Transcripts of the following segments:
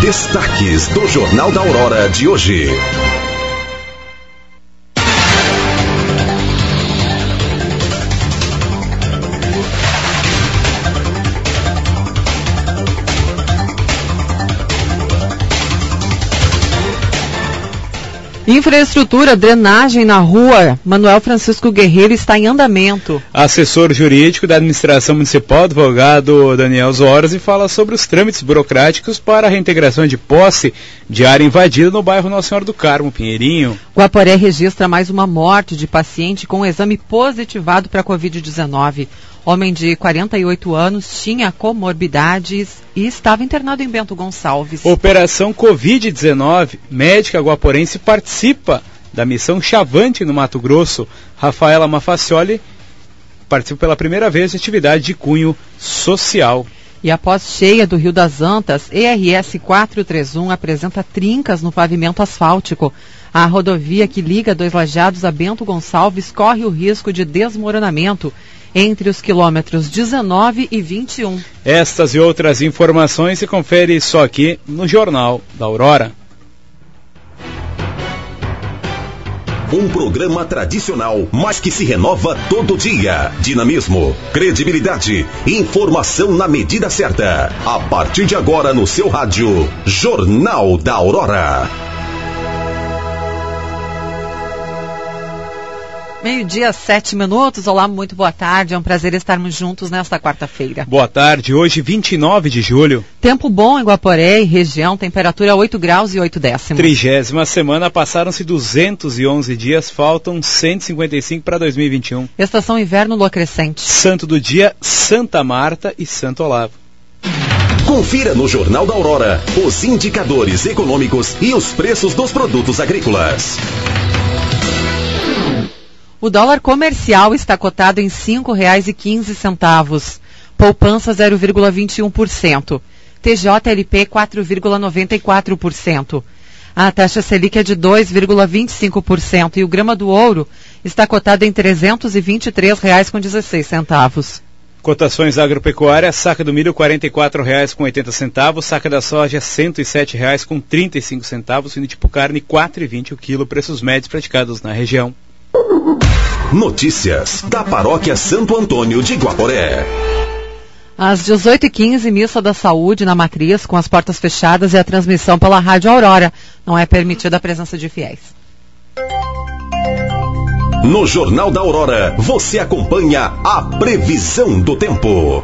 Destaques do Jornal da Aurora de hoje. Infraestrutura, drenagem na rua Manuel Francisco Guerreiro está em andamento. Assessor jurídico da administração municipal, advogado Daniel Zorzi, fala sobre os trâmites burocráticos para a reintegração de posse de área invadida no bairro Nossa Senhora do Carmo, Pinheirinho. Guaporé registra mais uma morte de paciente com exame positivado para a Covid-19. Homem de 48 anos tinha comorbidades e estava internado em Bento Gonçalves. Operação Covid-19, médica guaporense participa da missão Chavante no Mato Grosso. Rafaela Mafacioli participa pela primeira vez de atividade de cunho social. E após cheia do Rio das Antas, ERS 431 apresenta trincas no pavimento asfáltico. A rodovia que liga Dois Lajados a Bento Gonçalves corre o risco de desmoronamento entre os quilômetros 19 e 21. Estas e outras informações se confere só aqui no Jornal da Aurora. Um programa tradicional, mas que se renova todo dia. Dinamismo, credibilidade, informação na medida certa. A partir de agora no seu rádio, Jornal da Aurora. 12:07. Olá, muito boa tarde. É um prazer estarmos juntos nesta quarta-feira. Boa tarde. Hoje, 29 de julho. Tempo bom em Guaporé e região. Temperatura 8 graus e 8 décimos. 30ª semana. Passaram-se 211 dias. Faltam 155 para 2021. Estação inverno lua crescente. Santo do dia, Santa Marta e Santo Olavo. Confira no Jornal da Aurora os indicadores econômicos e os preços dos produtos agrícolas. O dólar comercial está cotado em R$ 5,15. Poupança 0,21%. TJLP 4,94%. A taxa Selic é de 2,25% e o grama do ouro está cotado em R$ 323,16. Cotações agropecuárias: saca do milho R$ 44,80, saca da soja R$ 107,35, e no tipo carne R$ 4,20 o quilo, preços médios praticados na região. Notícias da Paróquia Santo Antônio de Guaporé. Às 18h15, missa da saúde na matriz, com as portas fechadas e a transmissão pela Rádio Aurora. Não é permitida a presença de fiéis. No Jornal da Aurora, você acompanha a previsão do tempo.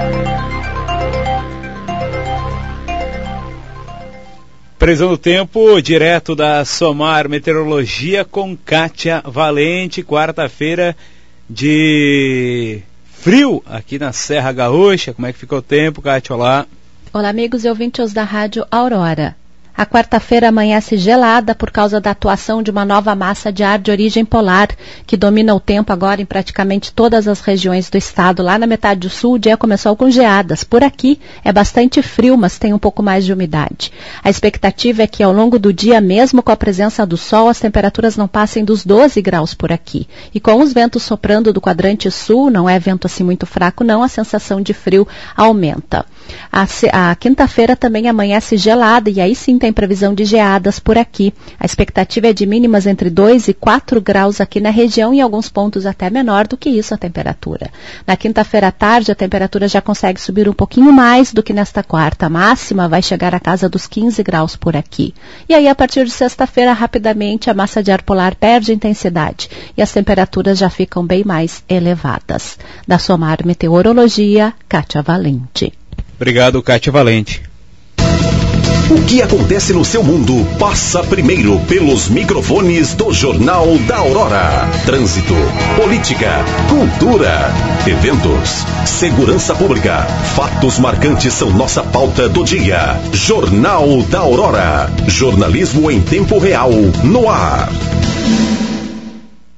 Previsão do tempo, direto da Somar Meteorologia, com Kátia Valente. Quarta-feira de frio aqui na Serra Gaúcha. Como é que ficou o tempo, Kátia? Olá. Olá, amigos e ouvintes da Rádio Aurora. A quarta-feira amanhece gelada por causa da atuação de uma nova massa de ar de origem polar, que domina o tempo agora em praticamente todas as regiões do estado. Lá na metade do sul, o dia começou com geadas. Por aqui é bastante frio, mas tem um pouco mais de umidade. A expectativa é que ao longo do dia, mesmo com a presença do sol, as temperaturas não passem dos 12 graus por aqui. E com os ventos soprando do quadrante sul, não é vento assim muito fraco não, a sensação de frio aumenta. A quinta-feira também amanhece gelada e aí sim tem previsão de geadas por aqui. A expectativa é de mínimas entre 2 e 4 graus aqui na região e em alguns pontos até menor do que isso a temperatura. Na quinta-feira à tarde a temperatura já consegue subir um pouquinho mais do que nesta quarta. A máxima vai chegar à casa dos 15 graus por aqui. E aí a partir de sexta-feira rapidamente a massa de ar polar perde intensidade e as temperaturas já ficam bem mais elevadas. Da Somar Meteorologia, Kátia Valente. Obrigado, Kátia Valente. O que acontece no seu mundo passa primeiro pelos microfones do Jornal da Aurora. Trânsito, política, cultura, eventos, segurança pública. Fatos marcantes são nossa pauta do dia. Jornal da Aurora. Jornalismo em tempo real, no ar.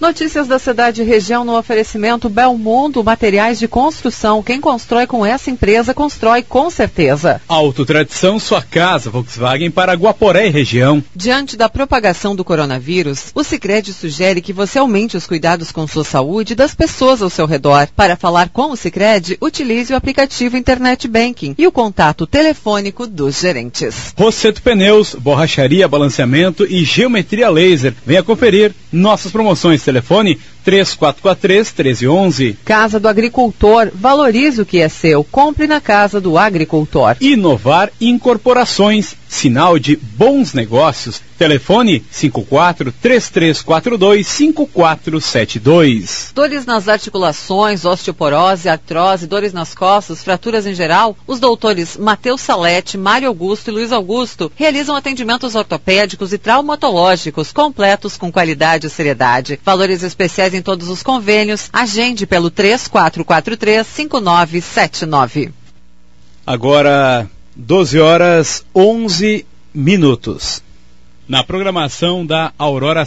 Notícias da cidade e região no oferecimento Belmundo Materiais de Construção. Quem constrói com essa empresa, constrói com certeza. Autotradição, sua casa, Volkswagen para Guaporé e região. Diante da propagação do coronavírus, o Sicredi sugere que você aumente os cuidados com sua saúde e das pessoas ao seu redor. Para falar com o Sicredi, utilize o aplicativo Internet Banking e o contato telefônico dos gerentes. Rosseto Pneus, borracharia, balanceamento e geometria laser. Venha conferir nossas promoções. Telefone 3443-1311. Casa do Agricultor, valorize o que é seu. Compre na Casa do Agricultor. Inovar Incorporações, sinal de bons negócios. Telefone 54-3342-5472. Dores nas articulações, osteoporose, artrose, dores nas costas, fraturas em geral. Os doutores Matheus Salete, Mário Augusto e Luiz Augusto realizam atendimentos ortopédicos e traumatológicos completos com qualidade e seriedade. Valores especiais em todos os convênios. Agende pelo 3443-5979. Agora, 12h11. Na programação da Aurora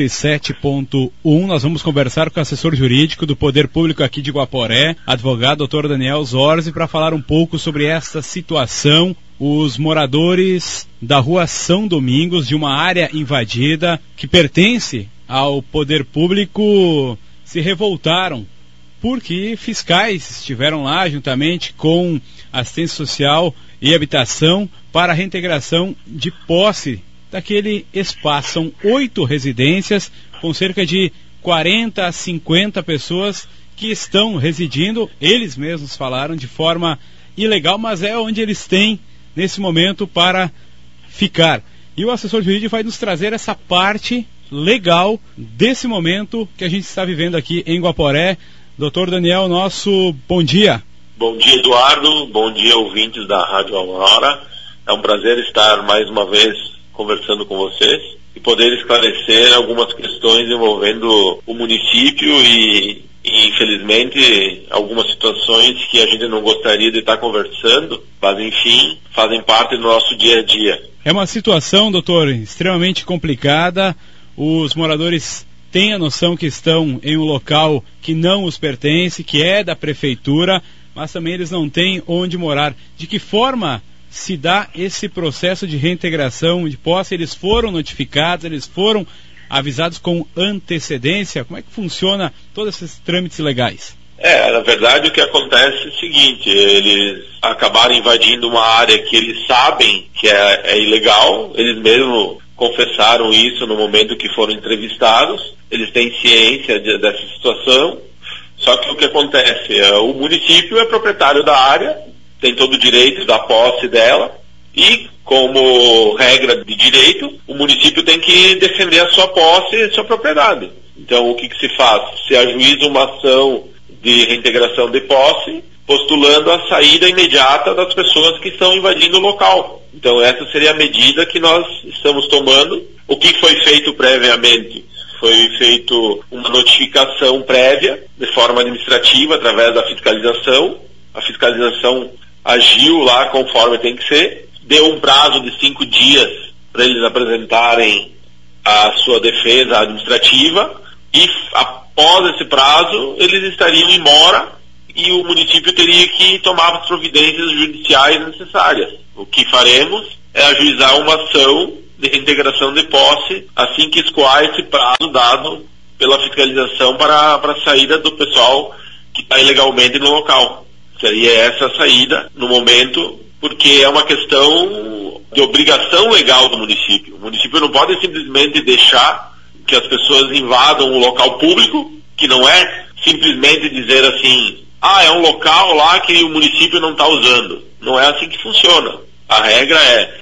107.1, nós vamos conversar com o assessor jurídico do Poder Público aqui de Guaporé, advogado Dr. Daniel Zorzi, para falar um pouco sobre esta situação. Os moradores da rua São Domingos, de uma área invadida que pertence ao Poder Público, se revoltaram porque fiscais estiveram lá juntamente com assistência social e habitação para a reintegração de posse daquele espaço. São 8 residências com cerca de 40 a 50 pessoas que estão residindo, eles mesmos falaram, de forma ilegal, mas é onde eles têm nesse momento para ficar. E o assessor jurídico vai nos trazer essa parte legal desse momento que a gente está vivendo aqui em Guaporé. Doutor Daniel, nosso bom dia. Bom dia, Eduardo. Bom dia, ouvintes da Rádio Aurora. É um prazer estar mais uma vez conversando com vocês e poder esclarecer algumas questões envolvendo o município e infelizmente, algumas situações que a gente não gostaria de estar conversando, mas enfim, fazem parte do nosso dia a dia. É uma situação, doutor, extremamente complicada. Os moradores têm a noção que estão em um local que não os pertence, que é da prefeitura, mas também eles não têm onde morar. De que forma se dá esse processo de reintegração de posse? Eles foram notificados, eles foram avisados com antecedência? Como é que funciona todos esses trâmites legais? Na verdade o que acontece é o seguinte, eles acabaram invadindo uma área que eles sabem que é ilegal, eles mesmos confessaram isso no momento que foram entrevistados, eles têm ciência dessa situação, só que o que acontece, o município é proprietário da área, tem todo o direito da posse dela, e como regra de direito, o município tem que defender a sua posse e a sua propriedade. Então o que se faz? Se ajuiza uma ação de reintegração de posse, postulando a saída imediata das pessoas que estão invadindo o local. Então essa seria a medida que nós estamos tomando. O que foi feito previamente? Foi feito uma notificação prévia, de forma administrativa, através da fiscalização. A fiscalização agiu lá conforme tem que ser, deu um prazo de 5 dias para eles apresentarem a sua defesa administrativa e após esse prazo eles estariam em mora e o município teria que tomar as providências judiciais necessárias. O que faremos é ajuizar uma ação de reintegração de posse assim que escoar esse prazo dado pela fiscalização para a saída do pessoal que está ilegalmente no local. Seria essa a saída no momento, porque é uma questão de obrigação legal do município. O município não pode simplesmente deixar que as pessoas invadam um local público, que não é simplesmente dizer assim, é um local lá que o município não está usando. Não é assim que funciona. A regra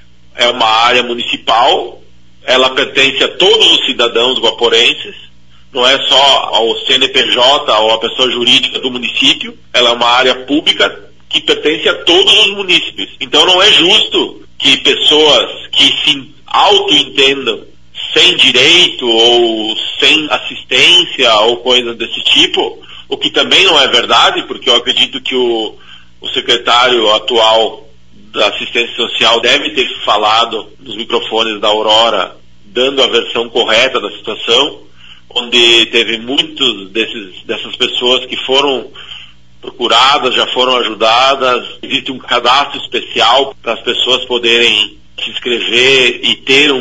é uma área municipal, ela pertence a todos os cidadãos guaporenses, não é só ao CNPJ ou à pessoa jurídica do município, ela é uma área pública que pertence a todos os munícipes. Então não é justo que pessoas que se auto-entendam sem direito ou sem assistência ou coisas desse tipo, o que também não é verdade, porque eu acredito que o secretário atual da assistência social deve ter falado nos microfones da Aurora, dando a versão correta da situação, onde teve muitos dessas pessoas que foram procuradas, já foram ajudadas. Existe um cadastro especial para as pessoas poderem se inscrever e ter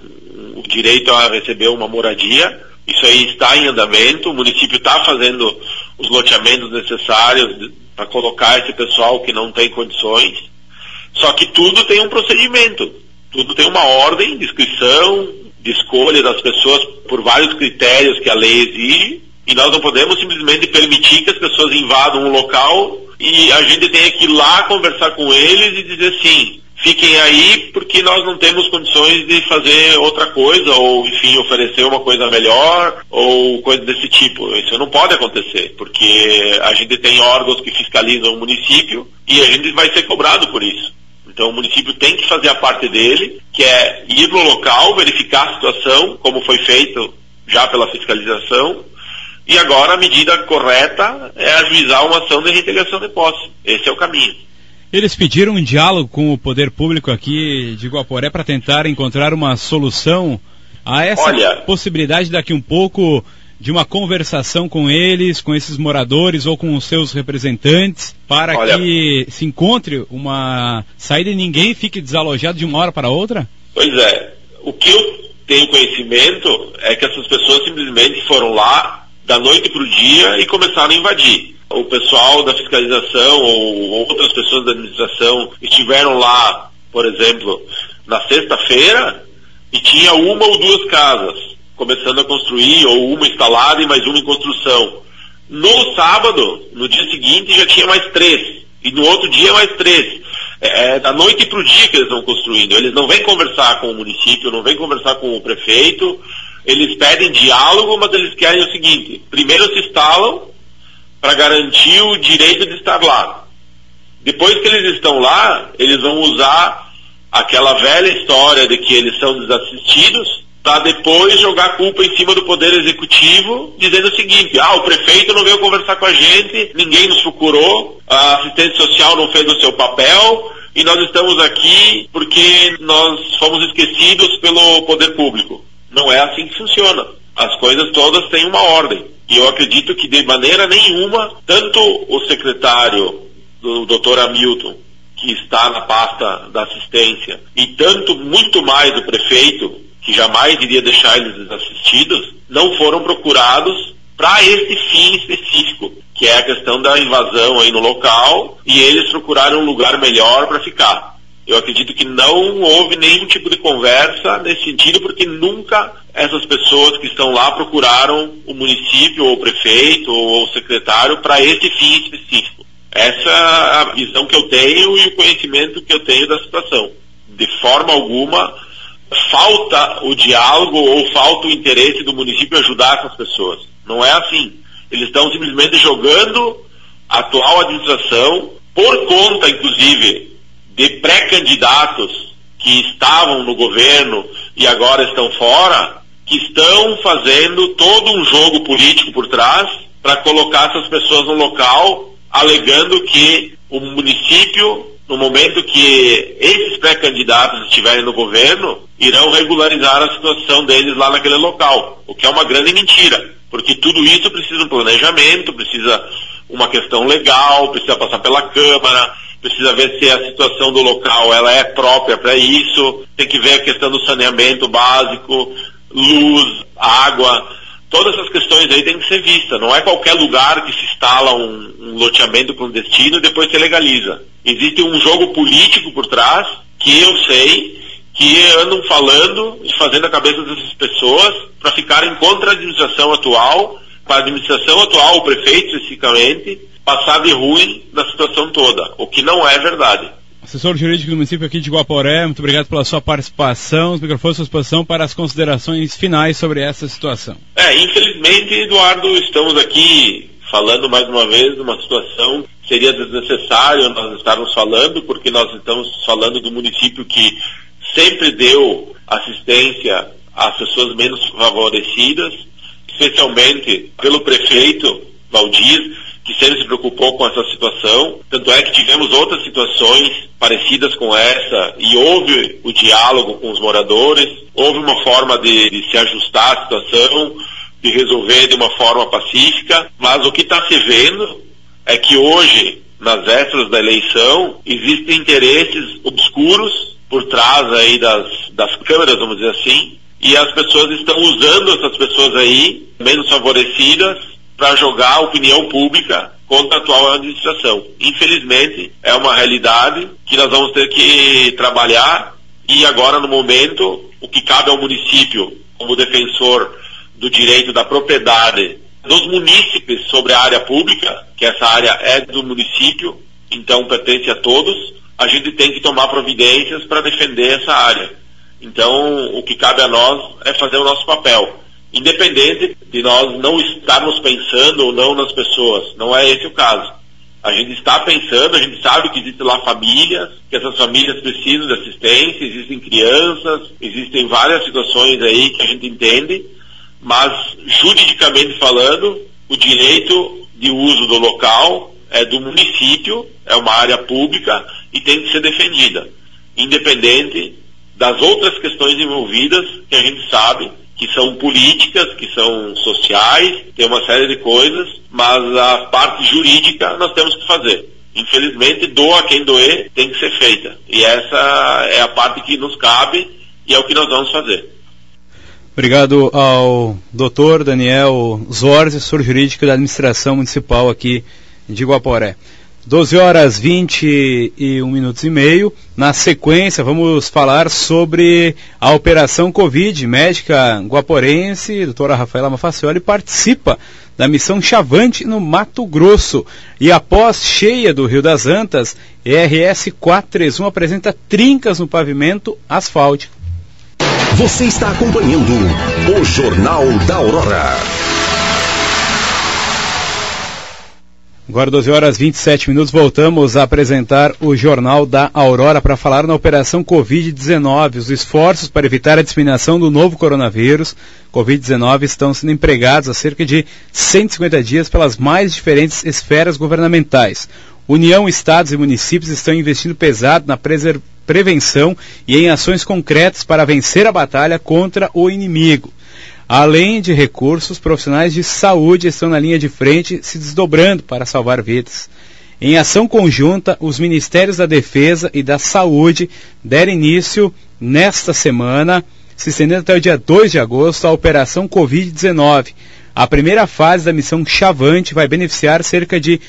o direito a receber uma moradia. Isso aí está em andamento, o município está fazendo os loteamentos necessários para colocar esse pessoal que não tem condições. Só que tudo tem um procedimento, tudo tem uma ordem de inscrição, de escolha das pessoas por vários critérios que a lei exige, e nós não podemos simplesmente permitir que as pessoas invadam um local e a gente tenha que ir lá conversar com eles e dizer assim, fiquem aí porque nós não temos condições de fazer outra coisa, ou enfim, oferecer uma coisa melhor, ou coisa desse tipo. Isso não pode acontecer, porque a gente tem órgãos que fiscalizam o município e a gente vai ser cobrado por isso. Então o município tem que fazer a parte dele, que é ir no local, verificar a situação, como foi feito já pela fiscalização, e agora a medida correta é ajuizar uma ação de reintegração de posse. Esse é o caminho. Eles pediram um diálogo com o poder público aqui de Guaporé para tentar encontrar uma solução a essa possibilidade daqui um pouco de uma conversação com eles, com esses moradores ou com os seus representantes, para que se encontre uma saída e ninguém fique desalojado de uma hora para outra? Pois é. O que eu tenho conhecimento é que essas pessoas simplesmente foram lá da noite para o dia e começaram a invadir. O pessoal da fiscalização ou outras pessoas da administração estiveram lá, por exemplo, na sexta-feira e tinha uma ou duas casas começando a construir, ou uma instalada e mais uma em construção. No sábado, no dia seguinte, já tinha mais 3. E no outro dia mais 3. Da noite para o dia que eles estão construindo. Eles não vêm conversar com o município, não vêm conversar com o prefeito. Eles pedem diálogo, mas eles querem o seguinte: primeiro se instalam para garantir o direito de estar lá. Depois que eles estão lá, eles vão usar aquela velha história de que eles são desassistidos para depois jogar a culpa em cima do Poder Executivo, dizendo o seguinte: o prefeito não veio conversar com a gente, ninguém nos procurou, a assistência social não fez o seu papel e nós estamos aqui porque nós fomos esquecidos pelo poder público. Não é assim que funciona. As coisas todas têm uma ordem. E eu acredito que de maneira nenhuma, tanto o secretário do Dr. Hamilton, que está na pasta da assistência, e tanto muito mais o prefeito, que jamais iria deixar eles desassistidos, não foram procurados para esse fim específico, que é a questão da invasão aí no local, e eles procuraram um lugar melhor para ficar. Eu acredito que não houve nenhum tipo de conversa nesse sentido, porque nunca essas pessoas que estão lá procuraram o município, ou o prefeito, ou o secretário para esse fim específico. Essa é a visão que eu tenho e o conhecimento que eu tenho da situação. De forma alguma, falta o diálogo ou falta o interesse do município em ajudar essas pessoas. Não é assim. Eles estão simplesmente jogando a atual administração, por conta, inclusive, de pré-candidatos que estavam no governo e agora estão fora, que estão fazendo todo um jogo político por trás para colocar essas pessoas no local, alegando que o município, no momento que esses pré-candidatos estiverem no governo, irão regularizar a situação deles lá naquele local, o que é uma grande mentira, porque tudo isso precisa de um planejamento, precisa uma questão legal, precisa passar pela Câmara, precisa ver se a situação do local ela é própria para isso, tem que ver a questão do saneamento básico, luz, água, todas essas questões aí têm que ser vistas. Não é qualquer lugar que se instala um loteamento clandestino e depois se legaliza. Existe um jogo político por trás, que eu sei, que andam falando e fazendo a cabeça dessas pessoas para ficarem contra a administração atual, para a administração atual, o prefeito especificamente, passar de ruim na situação toda, o que não é verdade. Assessor jurídico do município aqui de Guaporé, muito obrigado pela sua participação. Os microfones à sua disposição para as considerações finais sobre essa situação. Infelizmente, Eduardo, estamos aqui falando mais uma vez de uma situação que seria desnecessário nós estarmos falando, porque nós estamos falando do município que sempre deu assistência às pessoas menos favorecidas, especialmente pelo prefeito Valdir, que sempre se preocupou com essa situação. Tanto é que tivemos outras situações parecidas com essa e houve o diálogo com os moradores, houve uma forma de se ajustar à situação, de resolver de uma forma pacífica, mas o que está se vendo é que hoje, nas vésperas da eleição, existem interesses obscuros por trás aí das câmeras, vamos dizer assim, e as pessoas estão usando essas pessoas aí, menos favorecidas, para jogar a opinião pública contra a atual administração. Infelizmente, é uma realidade que nós vamos ter que trabalhar, e agora, no momento, o que cabe ao município, como defensor do direito da propriedade dos munícipes sobre a área pública, que essa área é do município, então pertence a todos, a gente tem que tomar providências para defender essa área. Então, o que cabe a nós é fazer o nosso papel, independente de nós não estarmos pensando ou não nas pessoas. Não é esse o caso. A gente está pensando, a gente sabe que existem lá famílias, que essas famílias precisam de assistência, existem crianças, existem várias situações aí que a gente entende, mas juridicamente falando, o direito de uso do local é do município, é uma área pública e tem que ser defendida, independente das outras questões envolvidas, que a gente sabe que são políticas, que são sociais, tem uma série de coisas, mas a parte jurídica nós temos que fazer. Infelizmente, doa quem doer, tem que ser feita. E essa é a parte que nos cabe e é o que nós vamos fazer. Obrigado ao Dr. Daniel Zorzi, assessor jurídico da administração municipal aqui de Guaporé. 12h21. Na sequência, vamos falar sobre a operação Covid. Médica guaporense, doutora Rafaela Mafacioli, participa da missão Chavante no Mato Grosso. E após cheia do Rio das Antas, RS 431 apresenta trincas no pavimento asfáltico. Você está acompanhando o Jornal da Aurora. Agora 12h27, voltamos a apresentar o Jornal da Aurora para falar na operação Covid-19. Os esforços para evitar a disseminação do novo coronavírus Covid-19 estão sendo empregados há cerca de 150 dias pelas mais diferentes esferas governamentais. União, estados e municípios estão investindo pesado na prevenção e em ações concretas para vencer a batalha contra o inimigo. Além de recursos, profissionais de saúde estão na linha de frente se desdobrando para salvar vidas. Em ação conjunta, os Ministérios da Defesa e da Saúde deram início nesta semana, se estendendo até o dia 2 de agosto, a Operação Covid-19. A primeira fase da missão Chavante vai beneficiar cerca de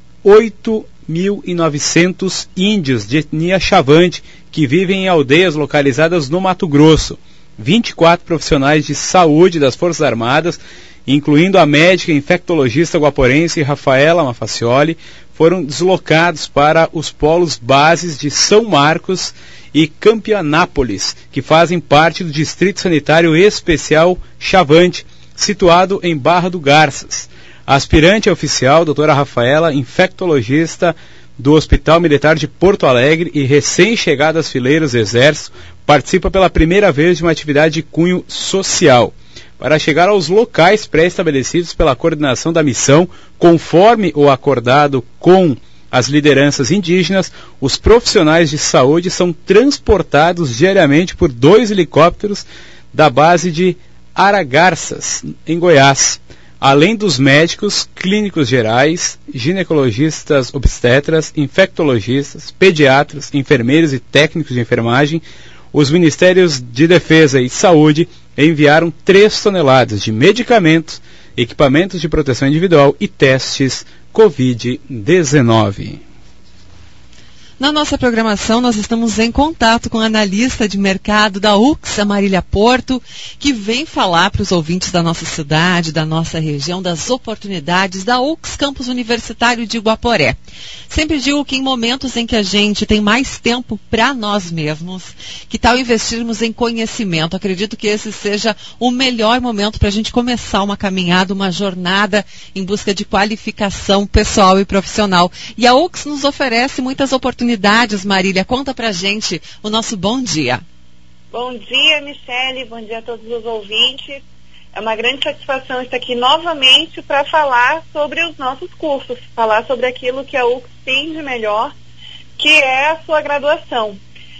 8.900 índios de etnia Chavante que vivem em aldeias localizadas no Mato Grosso. 24 profissionais de saúde das Forças Armadas, incluindo a médica infectologista guaporense Rafaela Mafacioli, foram deslocados para os polos bases de São Marcos e Campianápolis, que fazem parte do Distrito Sanitário Especial Chavante, situado em Barra do Garças. A aspirante oficial, doutora Rafaela, infectologista do Hospital Militar de Porto Alegre e recém-chegada às fileiras do Exército, participa pela primeira vez de uma atividade de cunho social. Para chegar aos locais pré-estabelecidos pela coordenação da missão, conforme o acordado com as lideranças indígenas, os profissionais de saúde são transportados diariamente por 2 helicópteros da base de Aragarças, em Goiás. Além dos médicos, clínicos gerais, ginecologistas obstetras, infectologistas, pediatras, enfermeiros e técnicos de enfermagem, os Ministérios de Defesa e Saúde enviaram 3 toneladas de medicamentos, equipamentos de proteção individual e testes Covid-19. Na nossa programação, nós estamos em contato com a analista de mercado da UX, a Marília Porto, que vem falar para os ouvintes da nossa cidade, da nossa região, das oportunidades da UX Campus Universitário de Guaporé. Sempre digo que em momentos em que a gente tem mais tempo para nós mesmos, que tal investirmos em conhecimento? Acredito que esse seja o melhor momento para a gente começar uma caminhada, uma jornada em busca de qualificação pessoal e profissional. E a UX nos oferece muitas oportunidades. Marília, conta pra gente o nosso bom dia. Bom dia, Michele, bom dia a todos os ouvintes. É uma grande satisfação estar aqui novamente para falar sobre os nossos cursos, falar sobre aquilo que a UX tem de melhor, que é a sua graduação.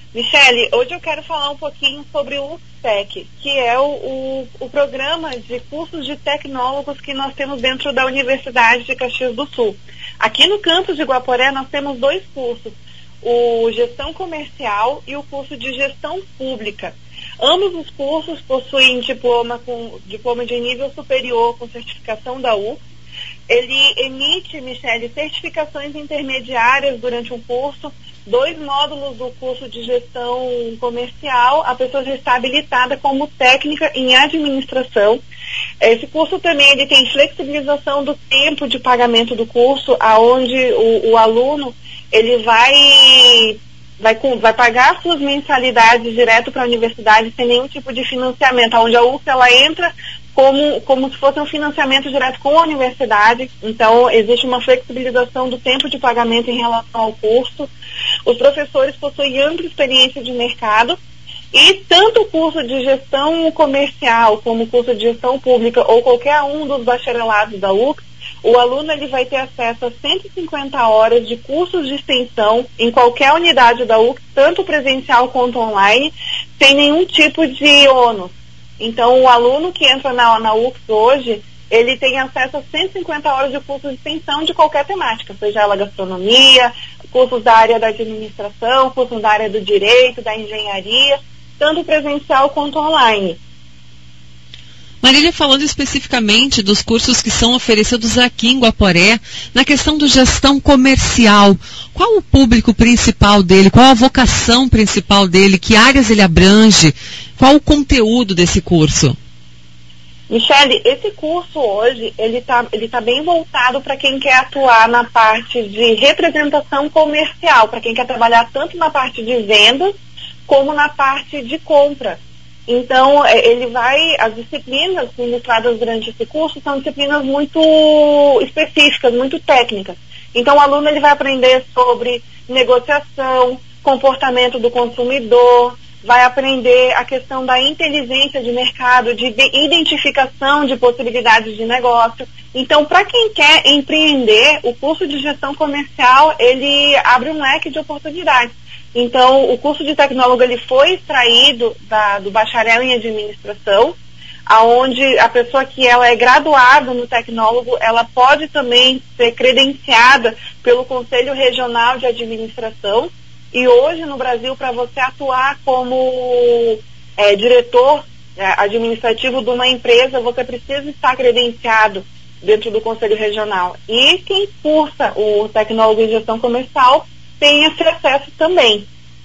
Michele, hoje eu quero falar um pouquinho sobre o UFSEC, que é o programa de cursos de tecnólogos que nós temos dentro da Universidade de Caxias do Sul. Aqui no campus de Guaporé nós temos 2 cursos, o Gestão Comercial e o curso de Gestão Pública. Ambos os cursos possuem diploma de nível superior com certificação da UFSC. Ele emite, Michele, certificações intermediárias durante um curso, 2 módulos do curso de gestão comercial, a pessoa já está habilitada como técnica em administração. Esse curso também ele tem flexibilização do tempo de pagamento do curso, aonde o aluno ele vai pagar suas mensalidades direto para a universidade sem nenhum tipo de financiamento, onde a UFSC ela entra como se fosse um financiamento direto com a universidade. Então existe uma flexibilização do tempo de pagamento em relação ao curso. Os professores possuem ampla experiência de mercado e tanto o curso de gestão comercial como o curso de gestão pública ou qualquer um dos bacharelados da UFSC, o aluno ele vai ter acesso a 150 horas de cursos de extensão em qualquer unidade da UFSC, tanto presencial quanto online, sem nenhum tipo de ônus. Então, o aluno que entra na UFSC hoje, ele tem acesso a 150 horas de cursos de extensão de qualquer temática, seja ela gastronomia, cursos da área da administração, cursos da área do direito, da engenharia, tanto presencial quanto online. Marília, falando especificamente dos cursos que são oferecidos aqui em Guaporé, na questão do gestão comercial, qual o público principal dele, qual a vocação principal dele, que áreas ele abrange, qual o conteúdo desse curso? Michele, esse curso hoje, ele tá bem voltado para quem quer atuar na parte de representação comercial, para quem quer trabalhar tanto na parte de vendas como na parte de compra. Então, as disciplinas ministradas durante esse curso são disciplinas muito específicas, muito técnicas. Então, o aluno ele vai aprender sobre negociação, comportamento do consumidor, vai aprender a questão da inteligência de mercado, de identificação de possibilidades de negócio. Então, para quem quer empreender, o curso de gestão comercial, ele abre um leque de oportunidades. Então, o curso de tecnólogo ele foi extraído do bacharel em administração, aonde a pessoa que ela é graduada no tecnólogo, ela pode também ser credenciada pelo Conselho Regional de Administração. E hoje no Brasil, para você atuar como diretor administrativo de uma empresa, você precisa estar credenciado dentro do Conselho Regional. E quem cursa o tecnólogo em gestão comercial tem esse acesso também.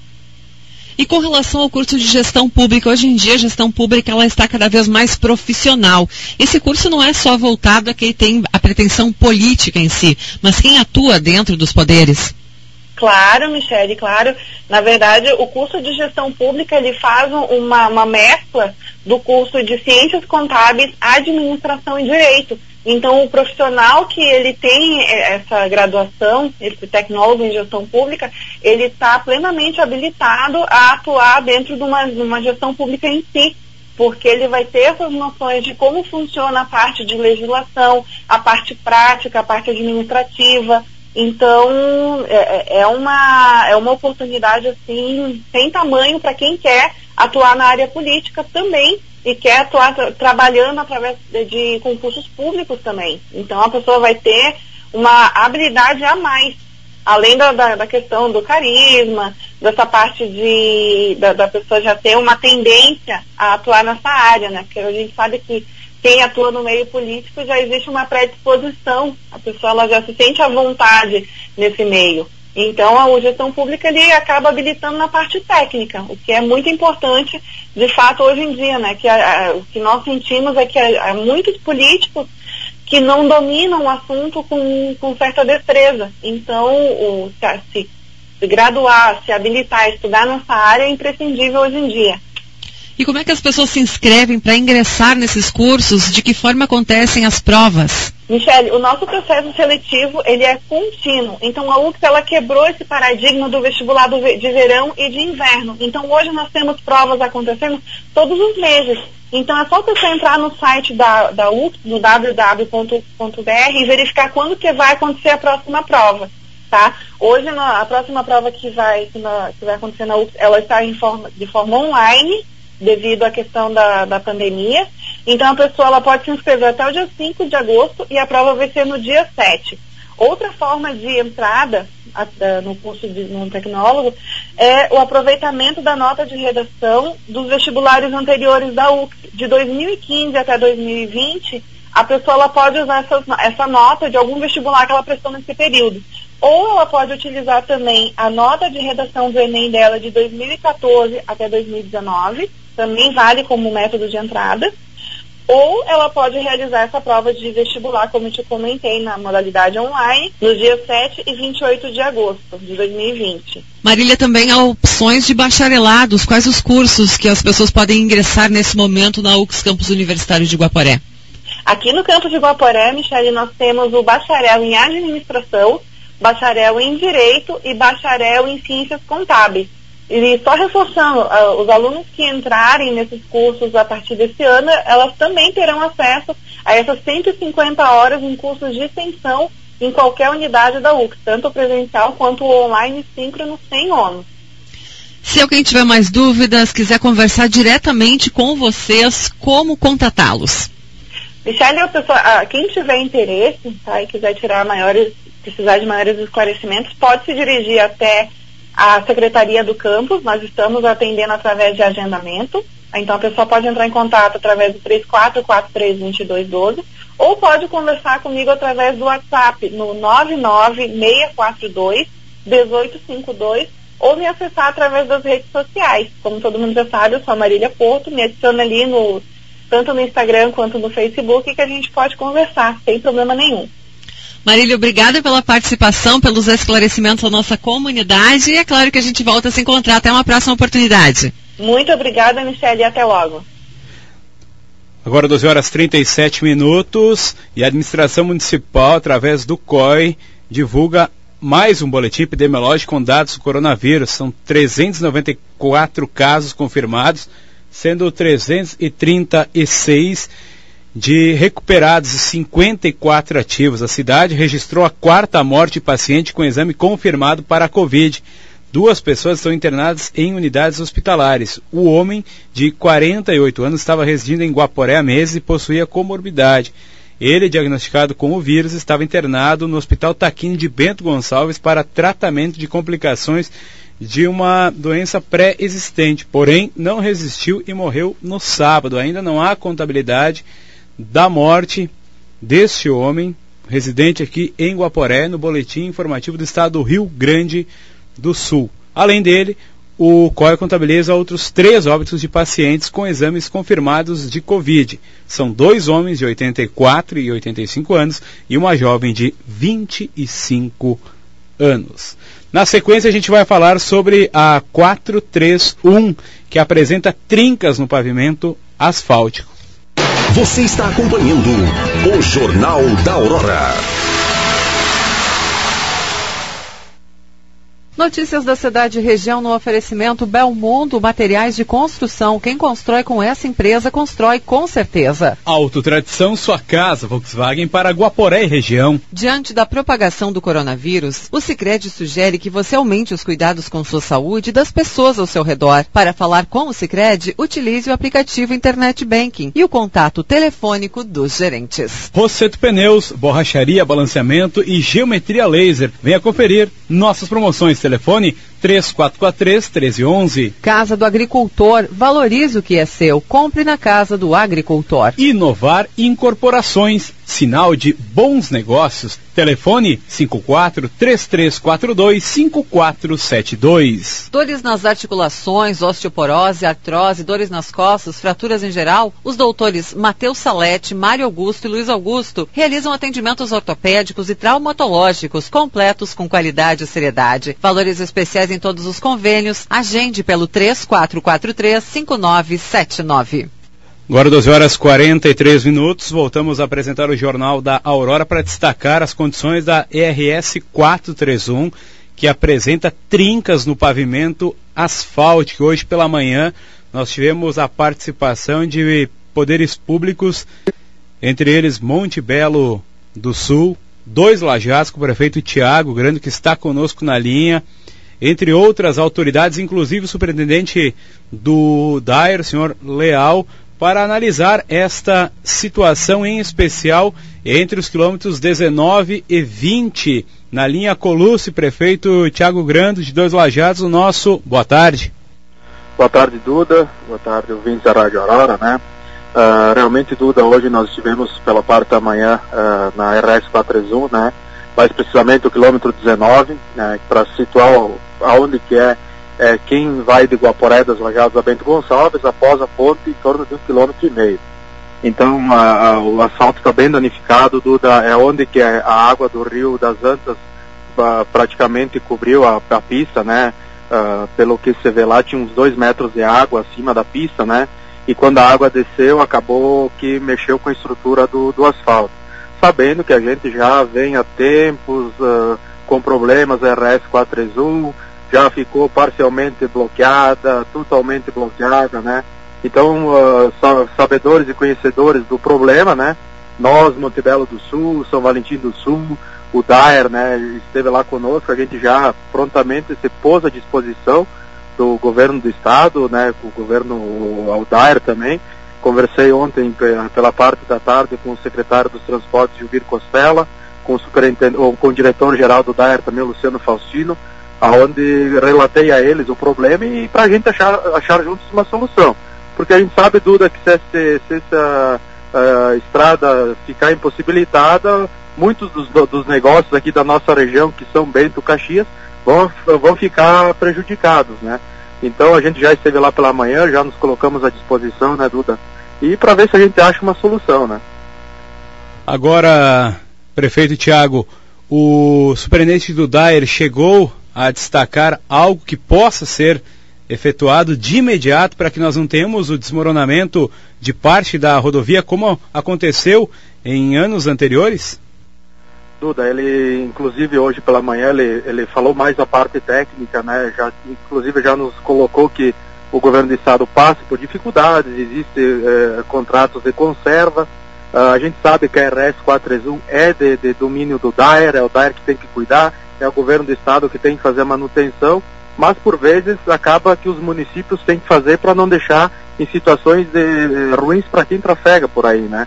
E com relação ao curso de gestão pública, hoje em dia a gestão pública ela está cada vez mais profissional. Esse curso não é só voltado a quem tem a pretensão política em si, mas quem atua dentro dos poderes. Claro, Michele, claro. Na verdade, o curso de gestão pública ele faz uma mescla do curso de ciências contábeis, administração e direito. Então, o profissional que ele tem essa graduação, esse tecnólogo em gestão pública, ele está plenamente habilitado a atuar dentro de uma gestão pública em si, porque ele vai ter essas noções de como funciona a parte de legislação, a parte prática, a parte administrativa. Então, é uma oportunidade assim sem tamanho para quem quer atuar na área política também e quer atuar trabalhando através de concursos públicos também. Então, a pessoa vai ter uma habilidade a mais, além da questão do carisma, dessa parte da pessoa já ter uma tendência a atuar nessa área, né? Porque a gente sabe que quem atua no meio político já existe uma predisposição, a pessoa ela já se sente à vontade nesse meio. Então, a gestão pública ele acaba habilitando na parte técnica, o que é muito importante, de fato, hoje em dia, né? O que nós sentimos é que há muitos políticos que não dominam o assunto com certa destreza. Então, se graduar, se habilitar, estudar nessa área é imprescindível hoje em dia. E como é que as pessoas se inscrevem para ingressar nesses cursos? De que forma acontecem as provas? Michele, o nosso processo seletivo, ele é contínuo. Então, a UFSC, ela quebrou esse paradigma do vestibular de verão e de inverno. Então, hoje nós temos provas acontecendo todos os meses. Então, é só você entrar no site da UFSC, no www.ufsc.br, e verificar quando que vai acontecer a próxima prova. tá? Hoje, a próxima prova que vai acontecer na UFS, ela está de forma online, devido à questão da pandemia. Então, a pessoa ela pode se inscrever até o dia 5 de agosto e a prova vai ser no dia 7. Outra forma de entrada no curso no tecnólogo é o aproveitamento da nota de redação dos vestibulares anteriores da UFS. De 2015 até 2020, a pessoa ela pode usar essa nota de algum vestibular que ela prestou nesse período. Ou ela pode utilizar também a nota de redação do Enem dela de 2014 até 2019, também vale como método de entrada. Ou ela pode realizar essa prova de vestibular, como eu te comentei, na modalidade online, nos dias 7 e 28 de agosto de 2020. Marília, também há opções de bacharelados. Quais os cursos que as pessoas podem ingressar nesse momento na UFS Campus Universitário de Guaporé? Aqui no campus de Guaporé, Michele, nós temos o bacharel em administração, bacharel em direito e bacharel em ciências contábeis. E só reforçando, os alunos que entrarem nesses cursos a partir desse ano, elas também terão acesso a essas 150 horas em cursos de extensão em qualquer unidade da UFS, tanto o presencial quanto o online síncrono sem ônus. Se alguém tiver mais dúvidas, quiser conversar diretamente com vocês, como contatá-los? Michele, quem tiver interesse, tá, e quiser precisar de maiores esclarecimentos, pode se dirigir até a Secretaria do Campus. Nós estamos atendendo através de agendamento. Então a pessoa pode entrar em contato através do 3443-2212 ou pode conversar comigo através do WhatsApp no 99642-1852 ou me acessar através das redes sociais. Como todo mundo já sabe, eu sou a Marília Porto, me adiciona ali tanto no Instagram quanto no Facebook, que a gente pode conversar sem problema nenhum. Marília, obrigada pela participação, pelos esclarecimentos à nossa comunidade e é claro que a gente volta a se encontrar. Até uma próxima oportunidade. Muito obrigada, Michele, e até logo. Agora 12h37 e a administração municipal, através do COI, divulga mais um boletim epidemiológico com dados do coronavírus. São 394 casos confirmados, sendo 336 de recuperados e 54 ativos. A cidade registrou a 4ª morte de paciente com exame confirmado para a Covid. 2 pessoas estão internadas em unidades hospitalares. O homem, de 48 anos, estava residindo em Guaporé há meses e possuía comorbidade. Ele, diagnosticado com o vírus, estava internado no Hospital Taquini de Bento Gonçalves para tratamento de complicações de uma doença pré-existente. Porém, não resistiu e morreu no sábado. Ainda não há contabilidade da morte deste homem, residente aqui em Guaporé, no boletim informativo do estado do Rio Grande do Sul. Além dele, o COI contabiliza outros 3 óbitos de pacientes com exames confirmados de Covid. São 2 homens de 84 e 85 anos e uma jovem de 25 anos. Na sequência, a gente vai falar sobre a 431, que apresenta trincas no pavimento asfáltico. Você está acompanhando o Jornal da Aurora. Notícias da cidade e região no oferecimento Belmundo Materiais de Construção. Quem constrói com essa empresa, constrói com certeza. Autotradição, sua casa, Volkswagen para Guaporé e região. Diante da propagação do coronavírus, o Sicredi sugere que você aumente os cuidados com sua saúde e das pessoas ao seu redor. Para falar com o Sicredi, utilize o aplicativo Internet Banking e o contato telefônico dos gerentes. Rosseto Pneus, borracharia, balanceamento e geometria laser. Venha conferir nossas promoções. Telefone 3443-1311. Casa do Agricultor, valorize o que é seu. Compre na Casa do Agricultor. Inovar Incorporações, sinal de bons negócios. Telefone 54-3342-5472. Dores nas articulações, osteoporose, artrose, dores nas costas, fraturas em geral, os doutores Matheus Salete, Mário Augusto e Luiz Augusto realizam atendimentos ortopédicos e traumatológicos completos com qualidade e seriedade. Valores especiais em todos os convênios. Agende pelo 3443-5979. Agora 12h43, voltamos a apresentar o Jornal da Aurora para destacar as condições da ERS 431, que apresenta trincas no pavimento asfáltico. Hoje pela manhã nós tivemos a participação de poderes públicos, entre eles Monte Belo do Sul, Dois Lajados, com o prefeito Tiago Grando, que está conosco na linha, entre outras autoridades, inclusive o superintendente do DAER, o senhor Leal, para analisar esta situação em especial entre os quilômetros 19 e 20, na linha Coluce. Prefeito Tiago Grando, de Dois Lajados, o nosso boa tarde. Boa tarde, Duda. Boa tarde, ouvintes da Rádio Aurora, né? Realmente, Duda, hoje nós estivemos pela parte da manhã na RS 431, né? Mais precisamente o quilômetro 19, né? Para situar aonde que é quem vai de Guaporé das Lajados a Bento Gonçalves, após a ponte, em torno de 1,5 km. Então, o asfalto está bem danificado, Duda, é onde que a água do Rio das Antas praticamente cobriu a pista, né? Pelo que você vê lá, tinha uns 2 metros de água acima da pista, né? E quando a água desceu, acabou que mexeu com a estrutura do asfalto. Sabendo que a gente já vem há tempos com problemas, a RS 431 já ficou parcialmente bloqueada, totalmente bloqueada, né? Então, sabedores e conhecedores do problema, né? Nós, Montebello do Sul, São Valentim do Sul, o DAER, né, esteve lá conosco, a gente já prontamente se pôs à disposição do governo do estado, né, com o governo, ao DAER também. Conversei ontem pela parte da tarde com o secretário dos Transportes, Gilvir Costela, com o diretor-geral do DAER também, o Luciano Faustino, aonde relatei a eles o problema e para a gente achar juntos uma solução. Porque a gente sabe, Duda, que se essa estrada ficar impossibilitada, muitos dos negócios aqui da nossa região, que são Bento, Caxias, vão ficar prejudicados, né? Então a gente já esteve lá pela manhã, já nos colocamos à disposição, né, Duda? E para ver se a gente acha uma solução, né? Agora, prefeito Tiago, o superintendente do DAER chegou a destacar algo que possa ser efetuado de imediato para que nós não tenhamos o desmoronamento de parte da rodovia, como aconteceu em anos anteriores? Duda, ele, inclusive hoje pela manhã, ele falou mais da parte técnica, né? Inclusive já nos colocou que o governo do estado passa por dificuldades, existem contratos de conserva. A gente sabe que a RS 431 é de domínio do DAER, é o DAER que tem que cuidar, é o governo do estado que tem que fazer a manutenção, mas por vezes acaba que os municípios têm que fazer para não deixar em situações ruins para quem trafega por aí, né?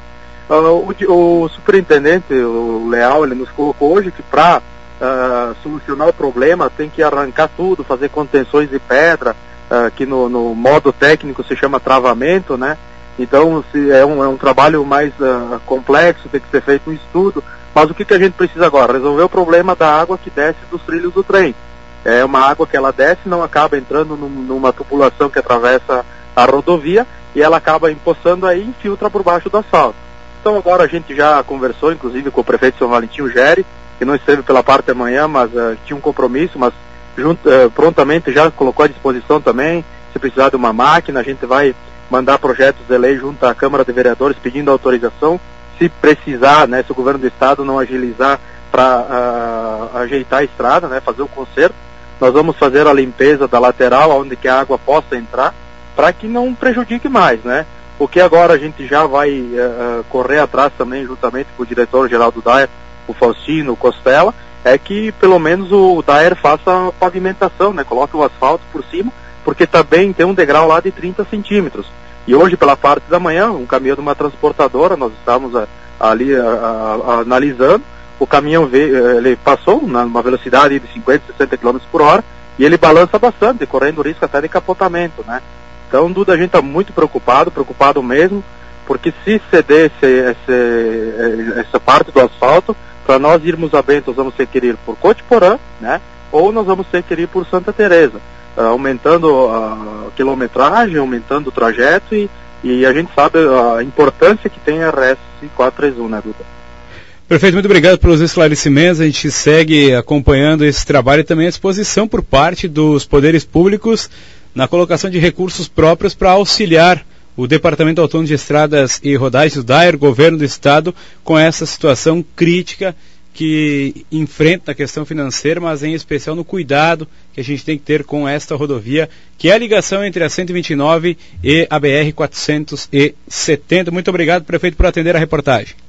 O superintendente, o Leal, ele nos colocou hoje que para solucionar o problema tem que arrancar tudo, fazer contenções de pedra, que no modo técnico se chama travamento, né? Então é um trabalho mais complexo, tem que ser feito um estudo, mas o que a gente precisa agora? Resolver o problema da água que desce dos trilhos do trem. É uma água que ela desce, não acaba entrando numa tubulação que atravessa a rodovia e ela acaba empoçando aí e infiltra por baixo do asfalto. Então agora a gente já conversou, inclusive, com o prefeito de São Valentim, o Géry, que não esteve pela parte da manhã, mas tinha um compromisso, mas prontamente já colocou à disposição também. Se precisar de uma máquina, a gente vai mandar projetos de lei junto à Câmara de Vereadores pedindo autorização. Se precisar, né, se o governo do estado não agilizar para ajeitar a estrada, né, fazer o conserto, nós vamos fazer a limpeza da lateral, onde que a água possa entrar, para que não prejudique mais, né? O que agora a gente já vai correr atrás também, juntamente com o diretor-geral do DAER, o Faustino, o Costela, é que pelo menos o DAER faça a pavimentação, né? Coloque o asfalto por cima, porque também tem um degrau lá de 30 centímetros. E hoje, pela parte da manhã, um caminhão de uma transportadora, nós estávamos ali analisando, o caminhão ele passou numa velocidade de 50, 60 km por hora, e ele balança bastante, correndo risco até de capotamento, né? Então, Duda, a gente está muito preocupado mesmo, porque se ceder essa parte do asfalto, para nós irmos a Bento, nós vamos ter que ir por Cotiporã, né? Ou nós vamos ter que ir por Santa Teresa, aumentando a quilometragem, aumentando o trajeto, e a gente sabe a importância que tem a RS 431, né, Duda? Prefeito, muito obrigado pelos esclarecimentos. A gente segue acompanhando esse trabalho e também a disposição por parte dos poderes públicos na colocação de recursos próprios para auxiliar o Departamento Autônomo de Estradas e Rodagens, o DAER, governo do estado, com essa situação crítica que enfrenta a questão financeira, mas em especial no cuidado que a gente tem que ter com esta rodovia, que é a ligação entre a 129 e a BR-470. Muito obrigado, prefeito, por atender a reportagem.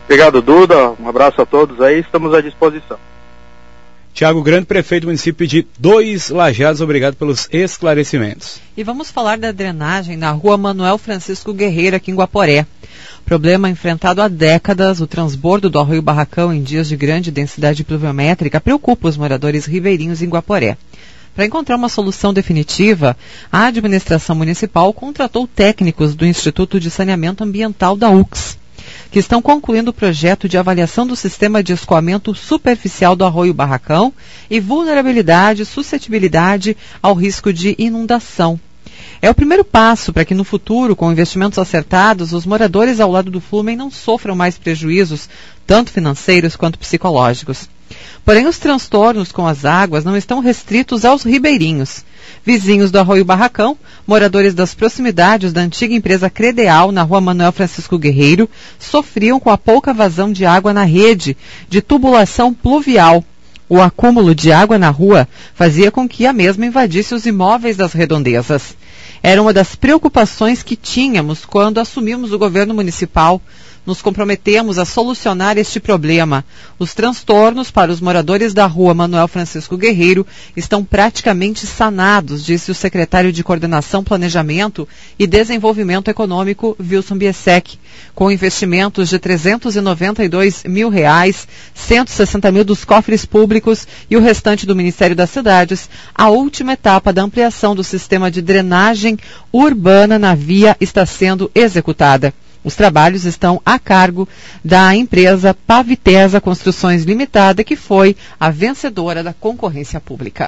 Obrigado, Duda. Um abraço a todos aí, estamos à disposição. Tiago Grande, prefeito do município de Dois Lajados, obrigado pelos esclarecimentos. E vamos falar da drenagem na rua Manuel Francisco Guerreiro, aqui em Guaporé. Problema enfrentado há décadas, o transbordo do Arroio Barracão em dias de grande densidade pluviométrica preocupa os moradores ribeirinhos em Guaporé. Para encontrar uma solução definitiva, a administração municipal contratou técnicos do Instituto de Saneamento Ambiental da UX, que estão concluindo o projeto de avaliação do sistema de escoamento superficial do Arroio Barracão e vulnerabilidade e suscetibilidade ao risco de inundação. É o primeiro passo para que no futuro, com investimentos acertados, os moradores ao lado do flumen não sofram mais prejuízos, tanto financeiros quanto psicológicos. Porém, os transtornos com as águas não estão restritos aos ribeirinhos. Vizinhos do Arroio Barracão, moradores das proximidades da antiga empresa Credeal, na rua Manuel Francisco Guerreiro, sofriam com a pouca vazão de água na rede de tubulação pluvial. O acúmulo de água na rua fazia com que a mesma invadisse os imóveis das redondezas. Era uma das preocupações que tínhamos quando assumimos o governo municipal. Nos comprometemos a solucionar este problema. Os transtornos para os moradores da rua Manuel Francisco Guerreiro estão praticamente sanados, disse o secretário de Coordenação, Planejamento e Desenvolvimento Econômico, Wilson Biesek. Com investimentos de R$392 mil, 160 mil dos cofres públicos e o restante do Ministério das Cidades, a última etapa da ampliação do sistema de drenagem urbana na via está sendo executada. Os trabalhos estão a cargo da empresa Pavitesa Construções Limitada, que foi a vencedora da concorrência pública.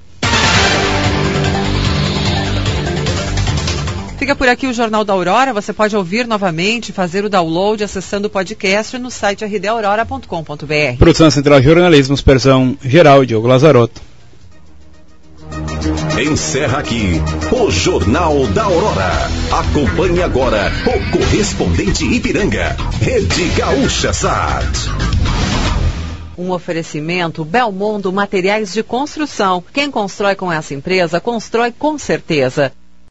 Fica por aqui o Jornal da Aurora. Você pode ouvir novamente, fazer o download acessando o podcast no site rdaurora.com.br. Produção Central Jornalismo, Supervisão Geral, Diogo Lazarotto. Encerra aqui o Jornal da Aurora. Acompanhe agora o correspondente Ipiranga, Rede Gaúcha Sat. Um oferecimento Belmondo Materiais de Construção. Quem constrói com essa empresa, constrói com certeza.